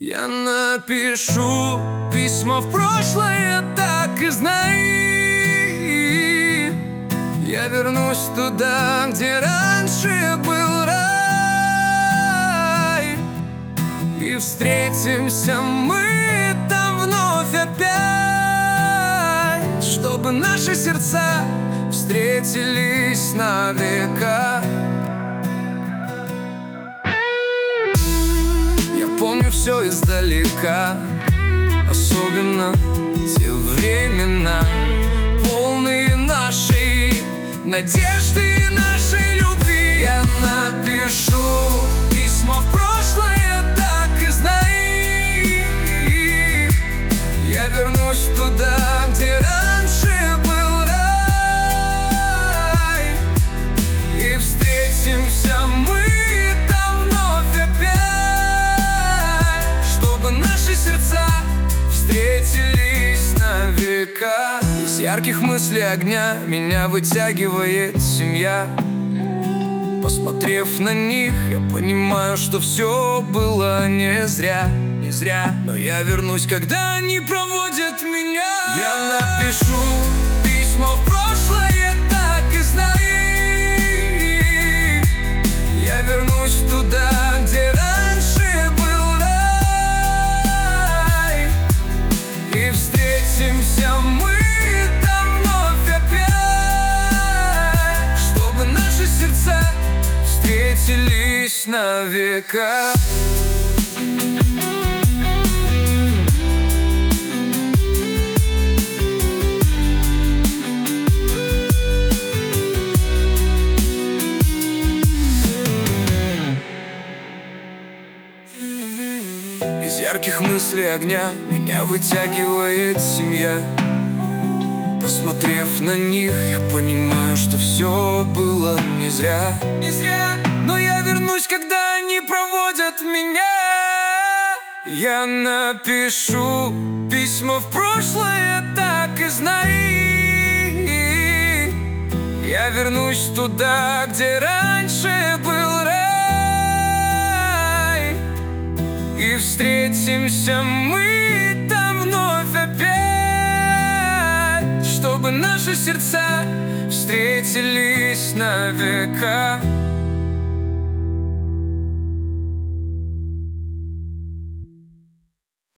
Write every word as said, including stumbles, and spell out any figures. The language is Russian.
Я напишу письмо в прошлое, так и знай. Я вернусь туда, где раньше был рай, и встретимся мы там вновь опять, чтобы наши сердца встретились на века. Помню все издалека, особенно те времена, полные нашей надежды и нашей любви. Я напишу письмо в прошлое, так и знай. Я вернусь туда, где раньше был рай, и встретимся мы там вновь опять, наши сердца встретились на века. Из ярких мыслей огня меня вытягивает семья. Посмотрев на них, я понимаю, что все было не зря, не зря. Но я вернусь, когда они проводят меня. Я напишу письмо в прошлое, так и знай. Я вернусь туда, где раньше был, и встретимся мы там вновь опять, чтобы наши сердца встретились на века. Из ярких мыслей огня меня вытягивает семья. Посмотрев на них, я понимаю, что все было не зря, не зря. Но я вернусь, когда они проводят меня. Я напишу письмо в прошлое, так и знай. Я вернусь туда, где раньше был рай, и встретимся мы там вновь опять, чтобы наши сердца встретились на века.